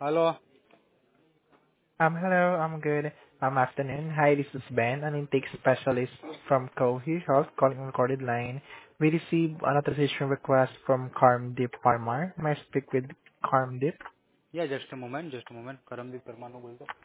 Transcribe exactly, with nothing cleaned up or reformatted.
Hello. Um, hello, I'm good. Um, afternoon. Hi, this is Ben, an intake specialist from Cohi Health, calling on recorded line. We received an authorization request from Carmdeep Parmar. May I speak with Carmdeep? Yeah, just a moment. Just a moment. Karamdeep Parmar बोल दो.